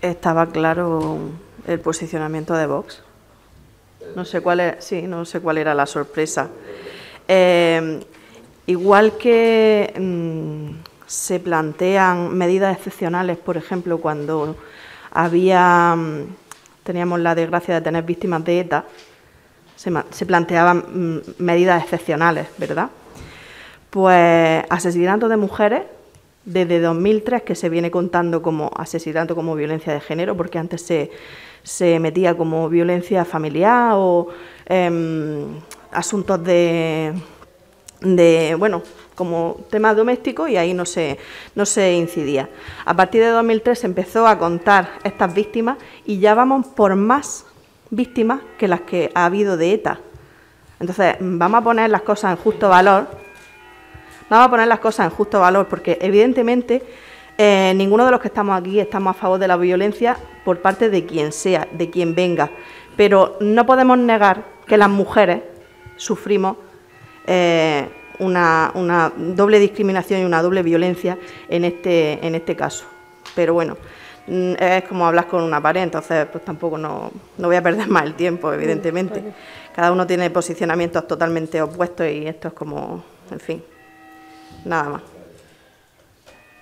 Estaba claro el posicionamiento de Vox. No sé cuál era, sí, no sé cuál era la sorpresa. Igual que se plantean medidas excepcionales, por ejemplo, cuando teníamos la desgracia de tener víctimas de ETA, se planteaban medidas excepcionales, ¿verdad? Pues asesinato de mujeres, desde 2003 que se viene contando como asesinato como violencia de género, porque antes se metía como violencia familiar o asuntos de bueno, como tema doméstico, y ahí no se incidía. A partir de 2003 se empezó a contar estas víctimas y ya vamos por más víctimas que las que ha habido de ETA. Entonces, vamos a poner las cosas en justo valor. Vamos a poner las cosas en justo valor, porque evidentemente ninguno de los que estamos aquí estamos a favor de la violencia por parte de quien sea, de quien venga. Pero no podemos negar que las mujeres sufrimos una doble discriminación y una doble violencia en este caso. Pero bueno, es como hablar con una pared, entonces pues tampoco no voy a perder más el tiempo, evidentemente. Cada uno tiene posicionamientos totalmente opuestos y esto es como, en fin, nada más.